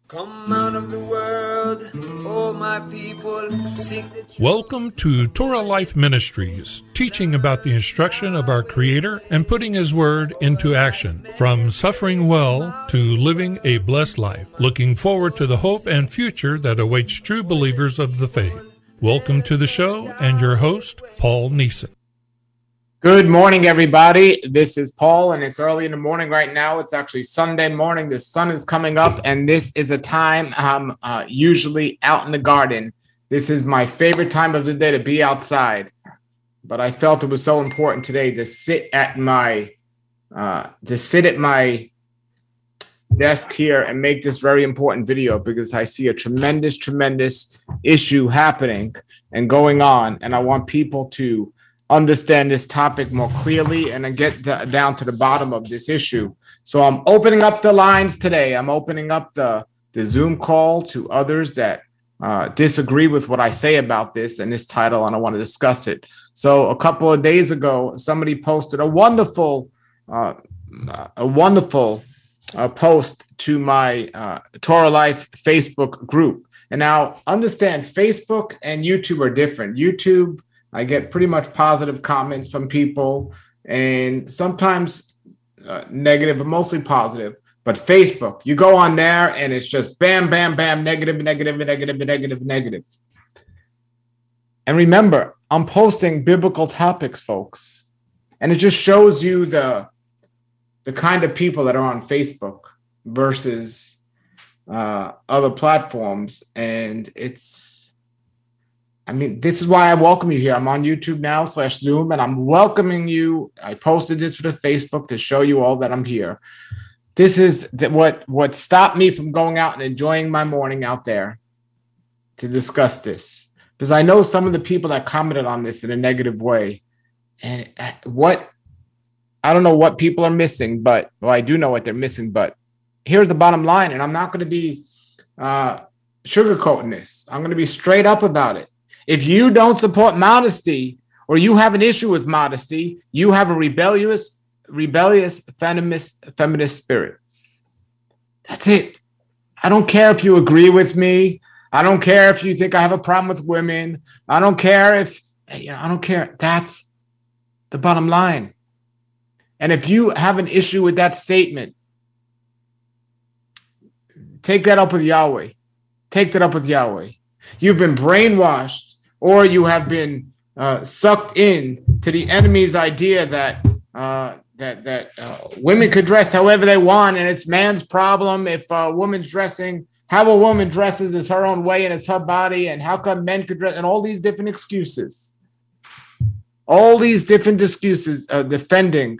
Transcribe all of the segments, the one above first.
Come out of the world, oh my people, seek the truth. Welcome to Torah Life Ministries, teaching about the instruction of our Creator and putting His Word into action, from suffering well to living a blessed life, looking forward to the hope and future that awaits true believers of the faith. Welcome to the show and your host, Paul Neeson. Good morning, everybody. This is Paul, and it's early in the morning right now. It's actually Sunday morning. The sun is coming up, and this is a time I'm usually out in the garden. This is my favorite time of the day to be outside, but I felt it was so important today to sit at my desk here and make this very important video because I see a tremendous issue happening and going on, and I want people to understand this topic more clearly and then get down to the bottom of this issue. So I'm opening up the lines today. I'm opening up the Zoom call to others that disagree with what I say about this and this title, and I want to discuss it. So a couple of days ago, somebody posted a wonderful post to my Torah Life Facebook group. And now understand, Facebook and YouTube are different. YouTube, I get pretty much positive comments from people, and sometimes negative, but mostly positive. But Facebook, you go on there and it's just bam, bam, bam, negative. And remember, I'm posting biblical topics, folks. And it just shows you the kind of people that are on Facebook versus other platforms. And this is why I welcome you here. I'm on YouTube now /Zoom, and I'm welcoming you. I posted this for the Facebook to show you all that I'm here. This is what stopped me from going out and enjoying my morning out there to discuss this. Because I know some of the people that commented on this in a negative way. And I don't know what people are missing, I do know what they're missing. But here's the bottom line, and I'm not going to be sugarcoating this. I'm going to be straight up about it. If you don't support modesty, or you have an issue with modesty, you have a rebellious feminist spirit. That's it. I don't care if you agree with me. I don't care if you think I have a problem with women. I don't care. That's the bottom line. And if you have an issue with that statement, take that up with Yahweh. Take that up with Yahweh. You've been brainwashed, or you have been sucked in to the enemy's idea that women could dress however they want, and it's man's problem if a woman's dressing. How a woman dresses is her own way, and it's her body, and how come men could dress, and all these different excuses. All these different excuses defending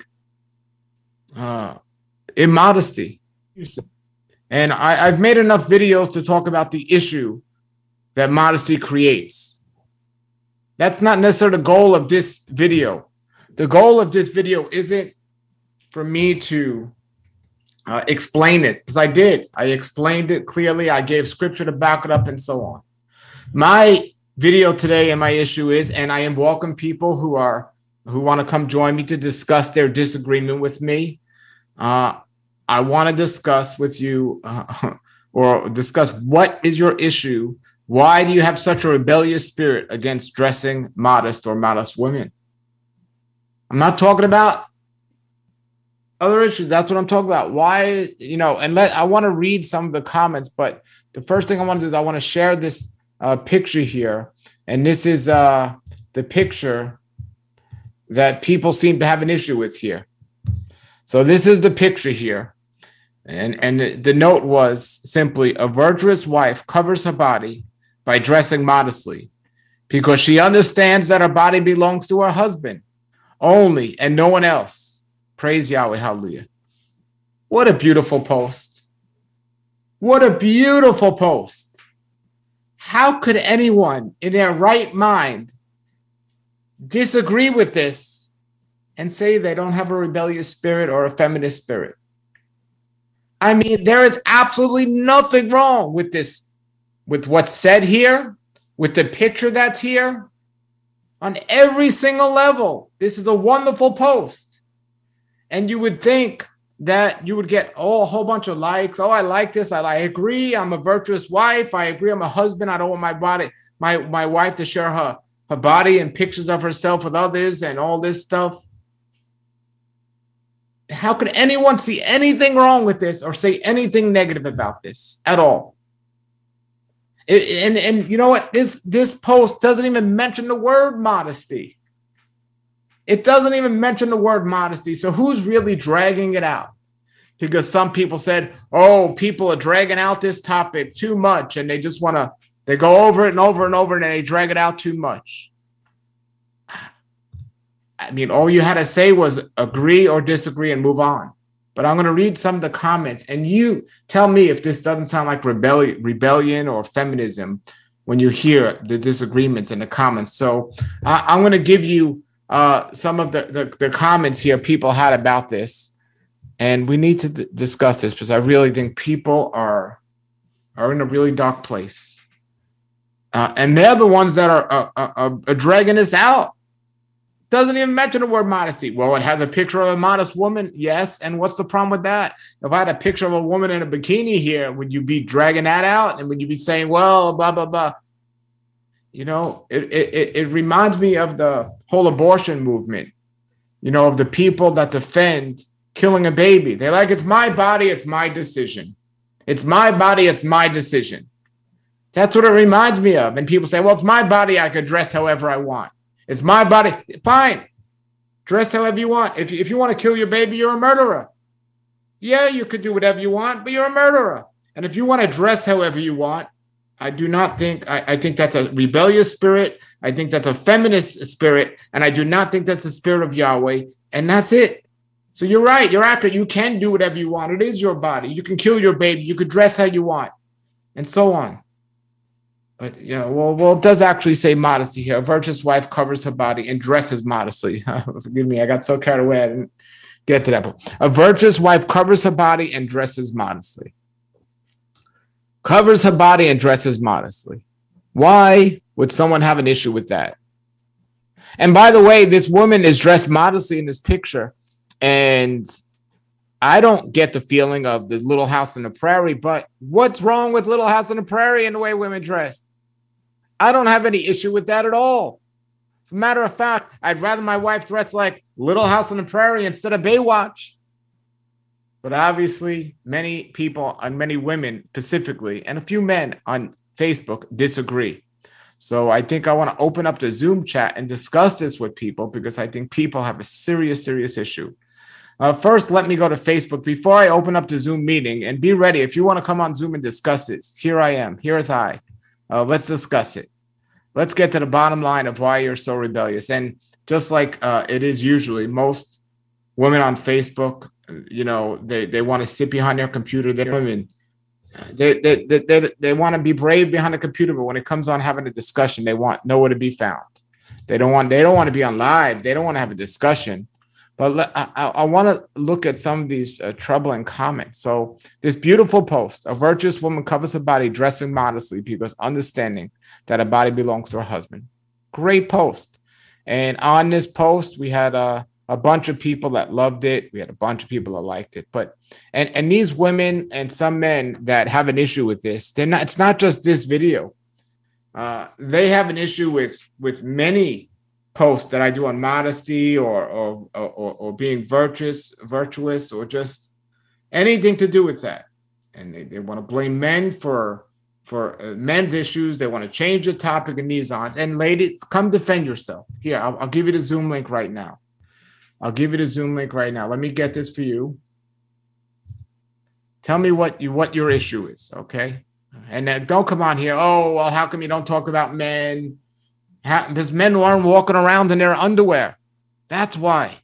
immodesty. And I've made enough videos to talk about the issue that modesty creates. That's not necessarily the goal of this video. The goal of this video isn't for me to explain this, because I did. I explained it clearly. I gave scripture to back it up and so on. My video today and my issue is, and I am welcome people who want to come join me to discuss their disagreement with me. I want to discuss with you or discuss what is your issue. Why do you have such a rebellious spirit against dressing modest or modest women? I'm not talking about other issues. That's what I'm talking about. Why, I want to read some of the comments, but the first thing I want to do is I want to share this picture here. And this is the picture that people seem to have an issue with here. So this is the picture here. And the note was simply, a virtuous wife covers her body by dressing modestly because she understands that her body belongs to her husband only and no one else. Praise Yahweh. Hallelujah. What a beautiful post. What a beautiful post. How could anyone in their right mind disagree with this and say they don't have a rebellious spirit or a feminist spirit? I mean, there is absolutely nothing wrong with this, with what's said here, with the picture that's here. On every single level, this is a wonderful post. And you would think that you would get a whole bunch of likes. Oh, I like this. I agree. I'm a virtuous wife. I agree. I'm a husband. I don't want my wife to share her body and pictures of herself with others and all this stuff. How could anyone see anything wrong with this or say anything negative about this at all? And you know what? This post doesn't even mention the word modesty. It doesn't even mention the word modesty. So who's really dragging it out? Because some people said, oh, people are dragging out this topic too much, and they just want to, they go over it and over and over, and they drag it out too much. I mean, all you had to say was agree or disagree and move on. But I'm going to read some of the comments, and you tell me if this doesn't sound like rebellion or feminism when you hear the disagreements in the comments. So I'm going to give you some of the comments here people had about this, and we need to discuss this because I really think people are in a really dark place, and they're the ones that are dragging this out. Doesn't even mention the word modesty. Well, it has a picture of a modest woman. Yes. And what's the problem with that? If I had a picture of a woman in a bikini here, would you be dragging that out? And would you be saying, well, blah, blah, blah? You know, it reminds me of the whole abortion movement, you know, of the people that defend killing a baby. They're like, it's my body, it's my decision. It's my body, it's my decision. That's what it reminds me of. And people say, well, it's my body, I could dress however I want. It's my body. Fine. Dress however you want. If you want to kill your baby, you're a murderer. Yeah, you could do whatever you want, but you're a murderer. And if you want to dress however you want, I do not think, I think that's a rebellious spirit. I think that's a feminist spirit. And I do not think that's the spirit of Yahweh. And that's it. So you're right. You're accurate. You can do whatever you want. It is your body. You can kill your baby. You could dress how you want, and so on. But, you know, well, it does actually say modesty here. A virtuous wife covers her body and dresses modestly. Forgive me, I got so carried away, I didn't get to that point. A virtuous wife covers her body and dresses modestly. Covers her body and dresses modestly. Why would someone have an issue with that? And by the way, this woman is dressed modestly in this picture, and I don't get the feeling of the Little House on the Prairie, but what's wrong with Little House on the Prairie and the way women dress? I don't have any issue with that at all. As a matter of fact, I'd rather my wife dress like Little House on the Prairie instead of Baywatch. But obviously, many people and many women specifically, and a few men on Facebook disagree. So I think I want to open up the Zoom chat and discuss this with people because I think people have a serious, serious issue. First, let me go to Facebook before I open up the Zoom meeting, and be ready. If you want to come on Zoom and discuss this, here I am. Here is I. Let's discuss it. Let's get to the bottom line of why you're so rebellious. And just like it is usually, most women on Facebook, you know, they want to sit behind their computer. They're women. They want to be brave behind the computer, but when it comes on having a discussion, they want nowhere to be found. They don't want to be on live. They don't want to have a discussion. But I want to look at some of these troubling comments. So this beautiful post, a virtuous woman covers her body dressing modestly because understanding that her body belongs to her husband. Great post. And on this post, we had a bunch of people that loved it. We had a bunch of people that liked it. But and these women and some men that have an issue with this, it's not just this video. They have an issue with many posts that I do on modesty or being virtuous or just anything to do with that. And they want to blame men for men's issues. They want to change the topic and these on. And ladies, come defend yourself. Here, I'll give you the Zoom link right now. Let me get this for you. Tell me what your issue is, okay? And then don't come on here. Oh, well, how come you don't talk about men? Because men aren't walking around in their underwear. That's why.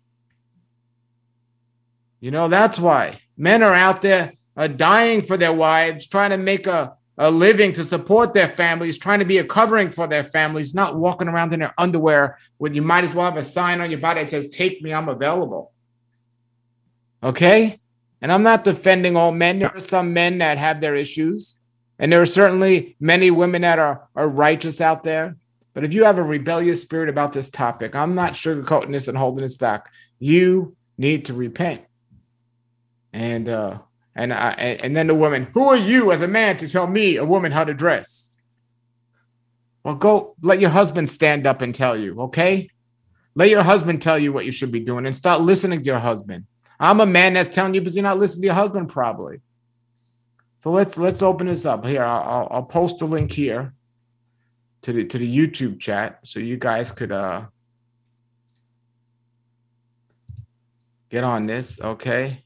You know, that's why. Men are out there dying for their wives, trying to make a living to support their families, trying to be a covering for their families, not walking around in their underwear when you might as well have a sign on your body that says, take me, I'm available. Okay? And I'm not defending all men. There are some men that have their issues. And there are certainly many women that are righteous out there. But if you have a rebellious spirit about this topic, I'm not sugarcoating this and holding this back. You need to repent. And then the woman, who are you as a man to tell me, a woman, how to dress? Well, go let your husband stand up and tell you, okay? Let your husband tell you what you should be doing and start listening to your husband. I'm a man that's telling you because you're not listening to your husband probably. So let's open this up here. I'll post a link here to the YouTube chat so you guys could get on this. Okay.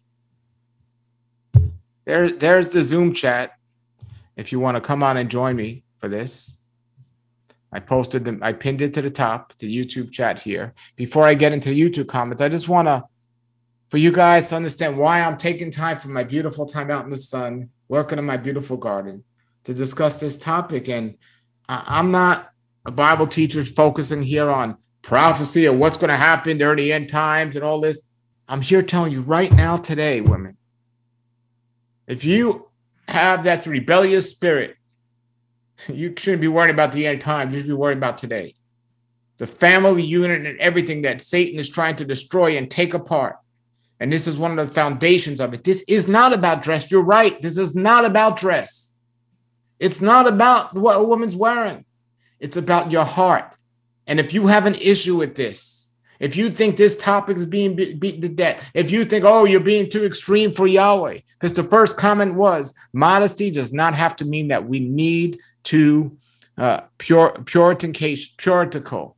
There's the Zoom chat. If you want to come on and join me for this. I posted them. I pinned it to the top, the YouTube chat here. Before I get into the YouTube comments, I just want to, for you guys to understand why I'm taking time from my beautiful time out in the sun, working in my beautiful garden to discuss this topic. And I'm not a Bible teacher focusing here on prophecy or what's going to happen during the end times and all this. I'm here telling you right now today, women, if you have that rebellious spirit, you shouldn't be worried about the end times. You should be worried about today. The family unit and everything that Satan is trying to destroy and take apart. And this is one of the foundations of it. This is not about dress. You're right. This is not about dress. It's not about what a woman's wearing. It's about your heart. And if you have an issue with this, if you think this topic is being beaten to death, if you think, oh, you're being too extreme for Yahweh, because the first comment was, modesty does not have to mean that we need to puritanical.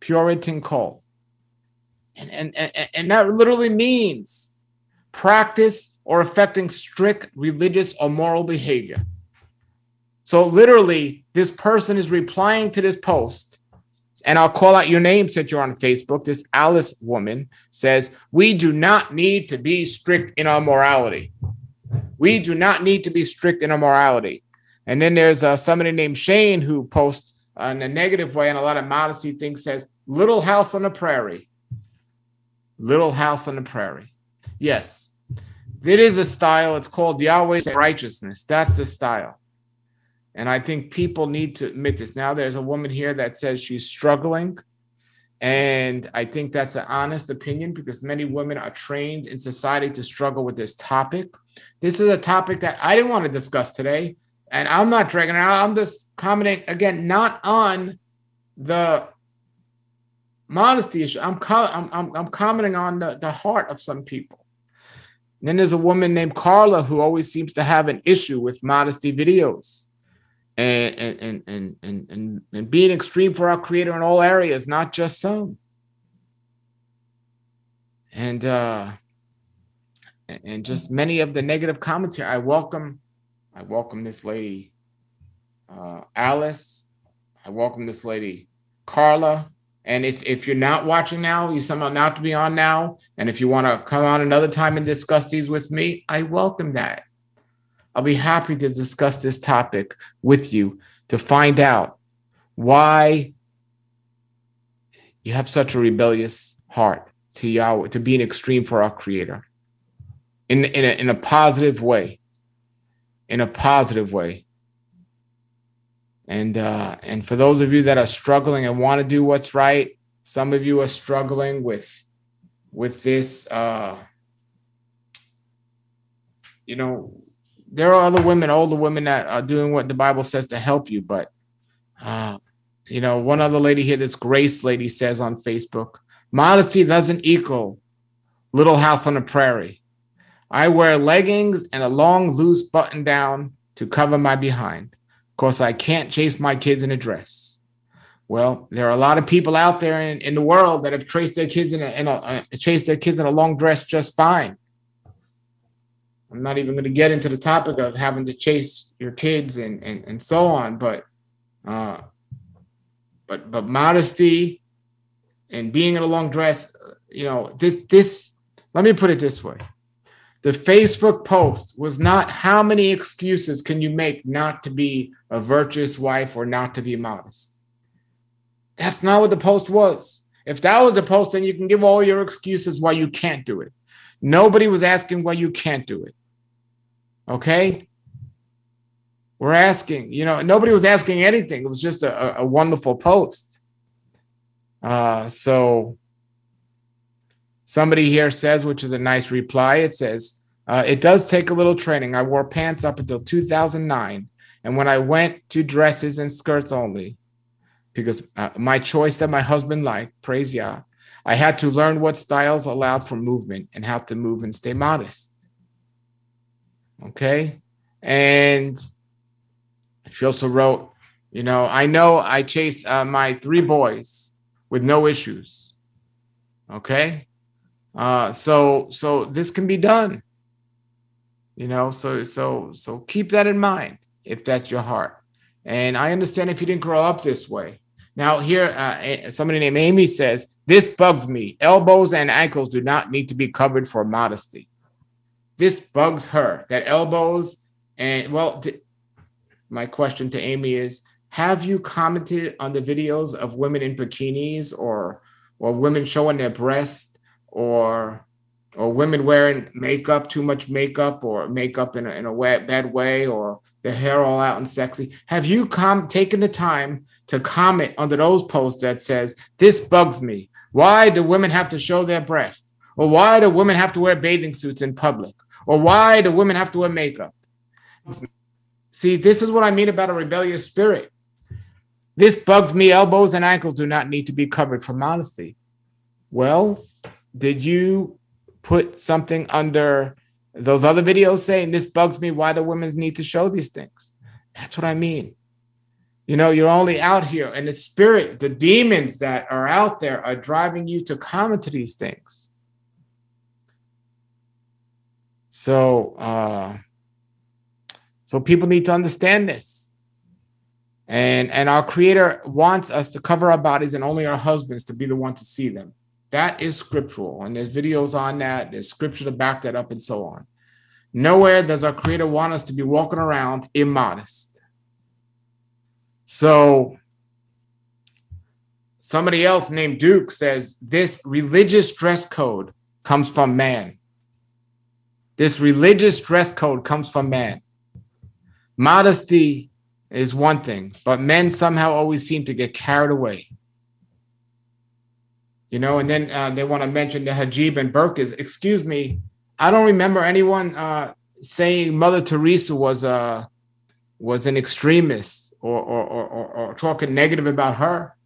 And that literally means practice or affecting strict religious or moral behavior. So literally, this person is replying to this post, and I'll call out your name since you're on Facebook. This Alice woman says, we do not need to be strict in our morality. We do not need to be strict in our morality. And then there's somebody named Shane who posts in a negative way and a lot of modesty things, says, Little House on the Prairie. Little House on the Prairie. Yes, it is a style. It's called Yahweh's righteousness. That's the style. And I think people need to admit this. Now there's a woman here that says she's struggling. And I think that's an honest opinion because many women are trained in society to struggle with this topic. This is a topic that I didn't want to discuss today. And I'm not dragging it out. I'm just commenting, again, not on the modesty issue. I'm commenting on the heart of some people. And then there's a woman named Carla who always seems to have an issue with modesty videos. And being extreme for our Creator in all areas, not just some. And just many of the negative comments here. I welcome this lady, Alice. I welcome this lady, Carla. And if you're not watching now, you somehow not to be on now. And if you want to come on another time and discuss these with me, I welcome that. I'll be happy to discuss this topic with you to find out why you have such a rebellious heart to Yahweh, to being extreme for our Creator in a positive way, in a positive way. And for those of you that are struggling and want to do what's right, some of you are struggling with this, there are other women, older women that are doing what the Bible says to help you. But, one other lady here, this Grace lady says on Facebook, modesty doesn't equal Little House on the Prairie. I wear leggings and a long, loose button down to cover my behind. Of course, I can't chase my kids in a dress. Well, there are a lot of people out there in the world that have chased their kids in a long dress just fine. I'm not even going to get into the topic of having to chase your kids and so on, but modesty and being in a long dress, this. Let me put it this way: the Facebook post was not how many excuses can you make not to be a virtuous wife or not to be modest. That's not what the post was. If that was the post, then you can give all your excuses why you can't do it. Nobody was asking why you can't do it. Okay? We're asking, nobody was asking anything. It was just a wonderful post. So somebody here says, which is a nice reply, it says, It does take a little training. I wore pants up until 2009. And when I went to dresses and skirts only, because my choice that my husband liked, praise Yah, I had to learn what styles allowed for movement and how to move and stay modest. Okay? And she also wrote, I know I chase my 3 boys with no issues. Okay? So this can be done. So keep that in mind if that's your heart. And I understand if you didn't grow up this way. Now here, somebody named Amy says, this bugs me. Elbows and ankles do not need to be covered for modesty. This bugs her, that elbows and, my question to Amy is, have you commented on the videos of women in bikinis or women showing their breasts or women wearing makeup, too much makeup, or makeup in a bad way, or their hair all out and sexy? Have you taken the time to comment under those posts that says, this bugs me? Why do women have to show their breasts? Or why do women have to wear bathing suits in public? Or why do women have to wear makeup? See, this is what I mean about a rebellious spirit. This bugs me. Elbows and ankles do not need to be covered for modesty. Well, did you put something under those other videos saying this bugs me? Why do women need to show these things? That's what I mean. You're only out here, and the spirit, the demons that are out there are driving you to comment to these things. So people need to understand this. And our Creator wants us to cover our bodies and only our husbands to be the one to see them. That is scriptural. And there's videos on that. There's scripture to back that up and so on. Nowhere does our Creator want us to be walking around immodest. So somebody else named Duke says this religious dress code comes from man. This religious dress code comes from man. Modesty is one thing, but men somehow always seem to get carried away. And then they want to mention the hijab and burqas. Excuse me, I don't remember anyone saying Mother Teresa was an extremist or talking negative about her.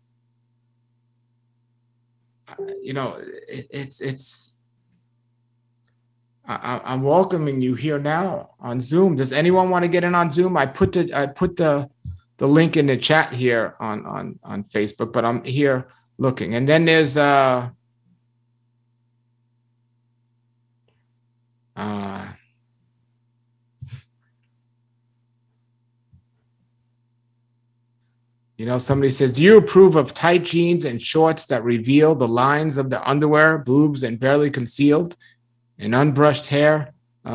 I'm welcoming you here now on Zoom. Does anyone want to get in on Zoom? I put the link in the chat here on Facebook, but I'm here looking. And then there's somebody says, do you approve of tight jeans and shorts that reveal the lines of the underwear, boobs, and barely concealed, and unbrushed hair?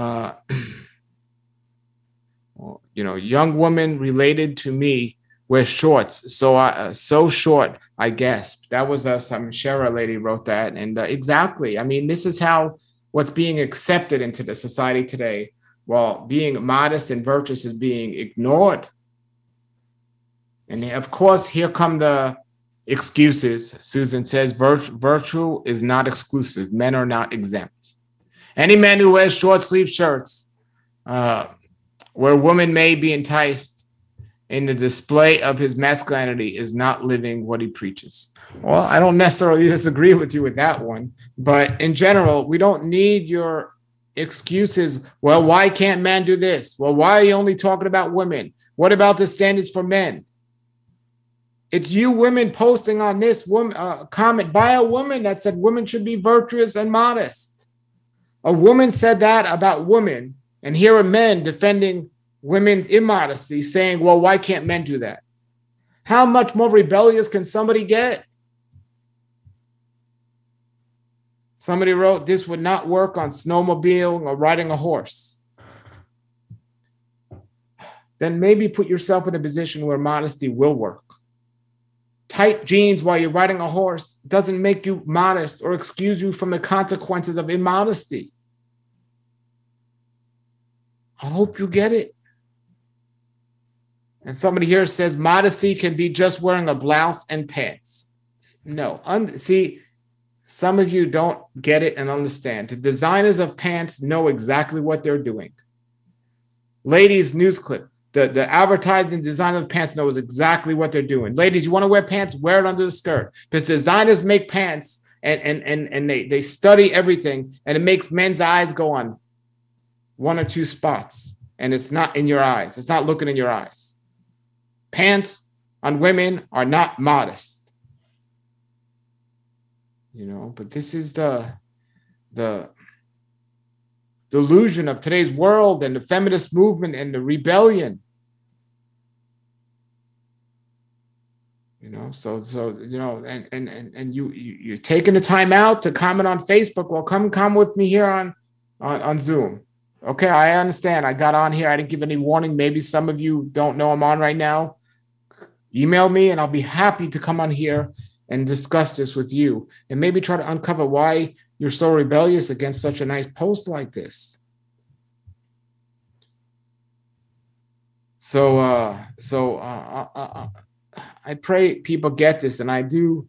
Young woman related to me wear shorts. So short, I gasped. That was some Shara lady wrote that. And exactly. I mean, this is what's being accepted into the society today, while being modest and virtuous is being ignored. And of course, here come the excuses. Susan says, virtue is not exclusive. Men are not exempt. Any man who wears short sleeve shirts, where a woman may be enticed in the display of his masculinity, is not living what he preaches. Well, I don't necessarily disagree with you with that one, but in general, we don't need your excuses. Well, why can't men do this? Well, why are you only talking about women? What about the standards for men? It's you women posting on this comment by a woman that said women should be virtuous and modest. A woman said that about women, and here are men defending women's immodesty, saying, well, why can't men do that? How much more rebellious can somebody get? Somebody wrote, this would not work on snowmobiling or riding a horse. Then maybe put yourself in a position where modesty will work. Tight jeans while you're riding a horse doesn't make you modest or excuse you from the consequences of immodesty. I hope you get it. And somebody here says modesty can be just wearing a blouse and pants. No, see, some of you don't get it and understand. The designers of pants know exactly what they're doing. Ladies, news clip. The advertising designer of pants knows exactly what they're doing. Ladies, you want to wear pants? Wear it under the skirt. Because designers make pants and they study everything, and it makes men's eyes go on one or two spots, and it's not in your eyes. It's not looking in your eyes. Pants on women are not modest. You know, but this is the delusion of today's world and the feminist movement and the rebellion. You know, so you know, and you're taking the time out to comment on Facebook. Well, come with me here on Zoom. Okay, I understand. I got on here. I didn't give any warning. Maybe some of you don't know I'm on right now. Email me, and I'll be happy to come on here and discuss this with you, and maybe try to uncover why you're so rebellious against such a nice post like this. So I pray people get this, and I do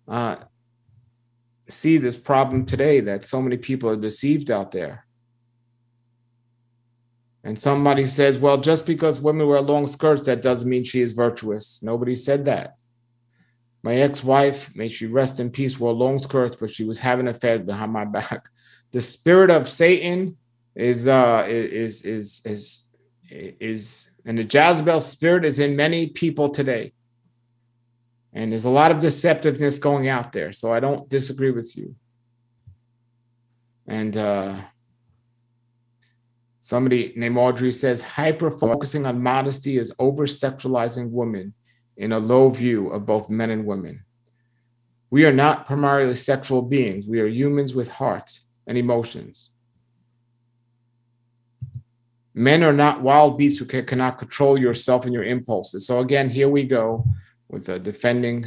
see this problem today, that so many people are deceived out there. And somebody says, well, just because women wear long skirts, that doesn't mean she is virtuous. Nobody said that. My ex-wife, may she rest in peace, wore long skirts, but she was having an affair behind my back. The spirit of Satan is and the Jezebel spirit is in many people today. And there's a lot of deceptiveness going out there. So I don't disagree with you. And somebody named Audrey says, hyper-focusing on modesty is over-sexualizing women in a low view of both men and women. We are not primarily sexual beings. We are humans with hearts and emotions. Men are not wild beasts who cannot control yourself and your impulses. So again, here we go with defending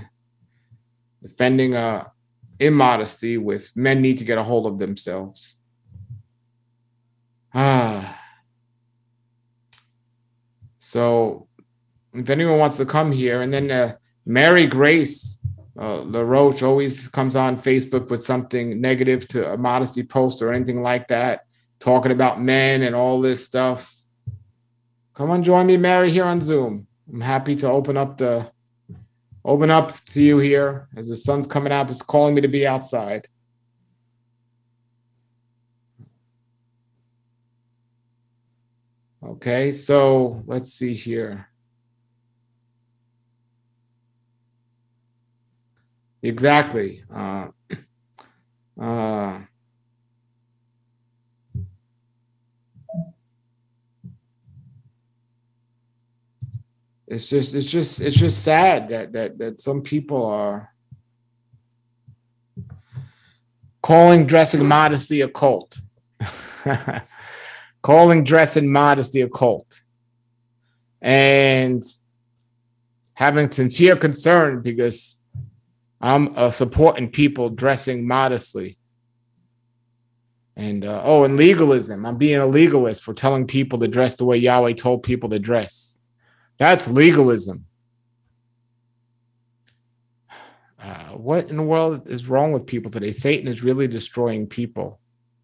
immodesty with men need to get a hold of themselves. So if anyone wants to come here, and then Mary Grace LaRoche always comes on Facebook with something negative to a modesty post or anything like that, talking about men and all this stuff. Come on, join me, Mary, here on Zoom. I'm happy to open up to you here as the sun's coming out. It's calling me to be outside. Okay, so let's see here. Exactly. It's just sad that some people are calling dressing modesty a cult. Calling dressing modesty a cult. And having sincere concern because I'm supporting people dressing modestly. And and legalism. I'm being a legalist for telling people to dress the way Yahweh told people to dress. That's legalism. What in the world is wrong with people today? Satan is really destroying people.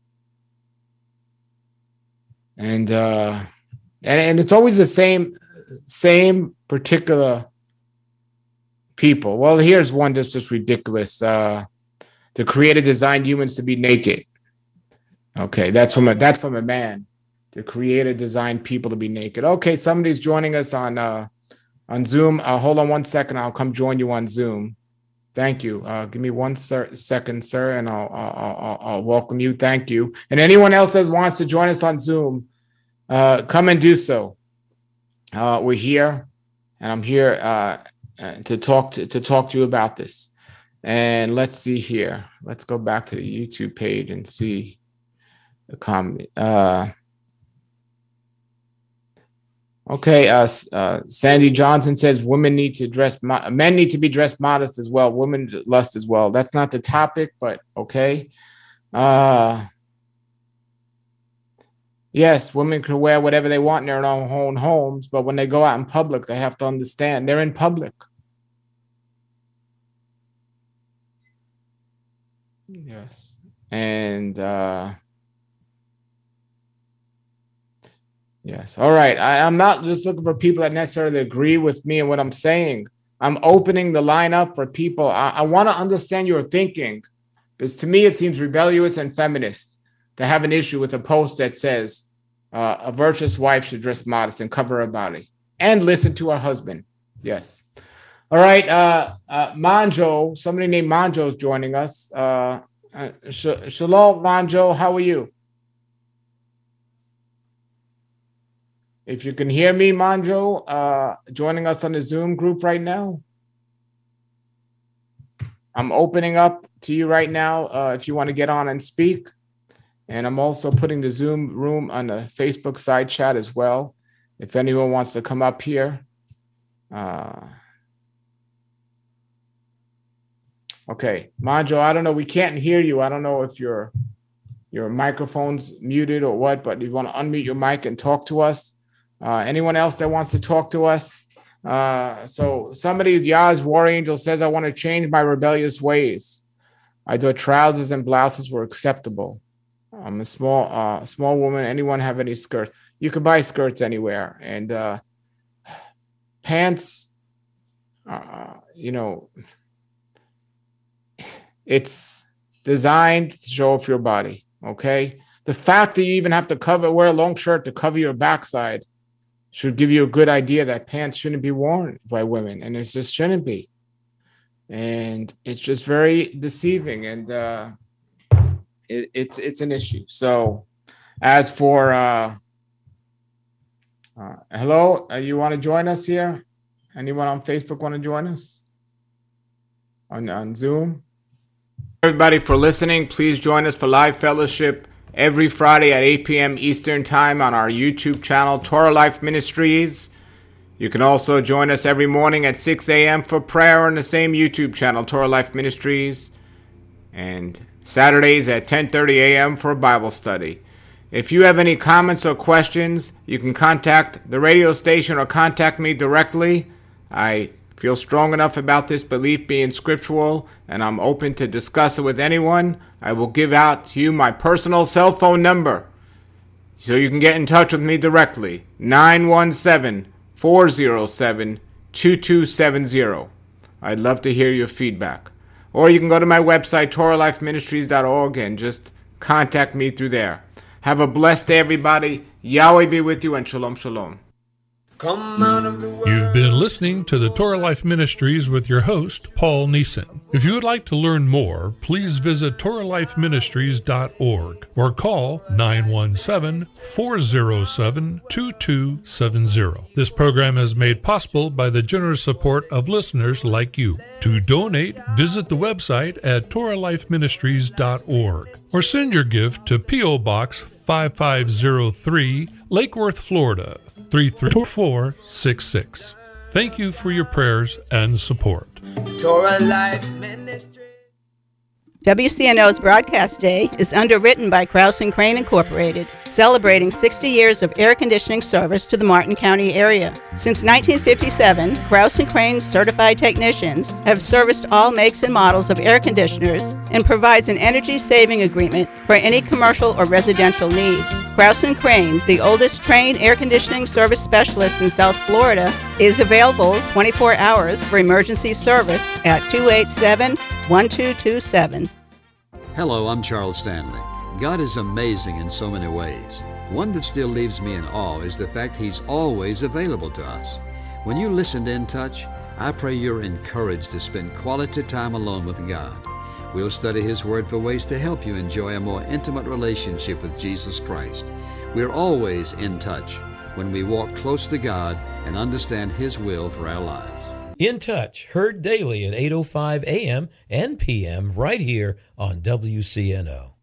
And it's always the same particular people. Well, here's one that's just ridiculous. To create and design humans to be naked. Okay, that's from a man. To create and design people to be naked. Okay, somebody's joining us on Zoom. Hold on 1 second. I'll come join you on Zoom. Thank you. Give me 1 second, sir, and I'll welcome you. Thank you. And anyone else that wants to join us on Zoom, come and do so. We're here, and I'm here to talk to you about this. And let's see here. Let's go back to the YouTube page and see the comment. Okay, Sandy Johnson says men need to be dressed modest as well. Women lust as well. That's not the topic, but okay. Yes, women can wear whatever they want in their own homes, but when they go out in public, they have to understand they're in public. Yes. And yes. All right. I'm not just looking for people that necessarily agree with me and what I'm saying. I'm opening the line up for people. I want to understand your thinking, because to me, it seems rebellious and feminist to have an issue with a post that says a virtuous wife should dress modest and cover her body and listen to her husband. Yes. All right. Manjo, somebody named Manjo is joining us. Shalom, Manjo. How are you? If you can hear me, Manjo, joining us on the Zoom group right now. I'm opening up to you right now if you want to get on and speak. And I'm also putting the Zoom room on the Facebook side chat as well, if anyone wants to come up here. Okay, Manjo, I don't know. We can't hear you. I don't know if your microphone's muted or what, but you want to unmute your mic and talk to us. Anyone else that wants to talk to us? So somebody, Yaz War Angel, says, I want to change my rebellious ways. I thought trousers and blouses were acceptable. I'm a small woman. Anyone have any skirts? You can buy skirts anywhere. And pants, it's designed to show off your body, okay? The fact that you even have to wear a long shirt to cover your backside should give you a good idea that pants shouldn't be worn by women, and it just shouldn't be. And it's just very deceiving, and it's an issue. So as for hello, you want to join us here? Anyone on Facebook want to join us on Zoom? Everybody for listening. Please join us for live fellowship every Friday at 8 p.m. Eastern Time on our YouTube channel, Torah Life Ministries. You can also join us every morning at 6 a.m. for prayer on the same YouTube channel, Torah Life Ministries. And Saturdays at 10:30 a.m. for Bible study. If you have any comments or questions, you can contact the radio station or contact me directly. I feel strong enough about this belief being scriptural, and I'm open to discuss it with anyone. I will give out to you my personal cell phone number so you can get in touch with me directly. 917-407-2270. I'd love to hear your feedback. Or you can go to my website, TorahLifeMinistries.org, and just contact me through there. Have a blessed day, everybody. Yahweh be with you, and shalom, shalom. Come out of the world. You've been listening to the Torah Life Ministries with your host, Paul Neeson. If you would like to learn more, please visit TorahLifeMinistries.org or call 917-407-2270. This program is made possible by the generous support of listeners like you. To donate, visit the website at TorahLifeMinistries.org or send your gift to P.O. Box 5503, Lake Worth, Florida 33466. Thank you for your prayers and support. Torah Life Ministry. WCNO's Broadcast Day is underwritten by Krause & Crane Incorporated, celebrating 60 years of air conditioning service to the Martin County area. Since 1957, Krause & Crane's certified technicians have serviced all makes and models of air conditioners and provides an energy-saving agreement for any commercial or residential need. Krause & Crane, the oldest trained air conditioning service specialist in South Florida, is available 24 hours for emergency service at 287-1227. Hello, I'm Charles Stanley. God is amazing in so many ways. One that still leaves me in awe is the fact He's always available to us. When you listen to In Touch, I pray you're encouraged to spend quality time alone with God. We'll study His Word for ways to help you enjoy a more intimate relationship with Jesus Christ. We're always in touch when we walk close to God and understand His will for our lives. In Touch, heard daily at 8:05 a.m. and p.m. right here on WCNO.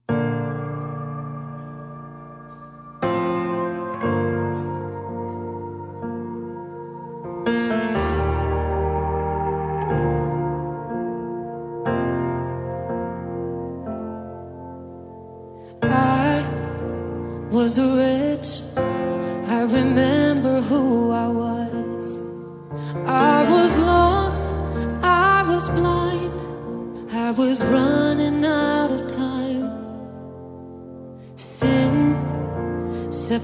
I was rich, I remember who I was. I was lost, I was blind, I was running out. time.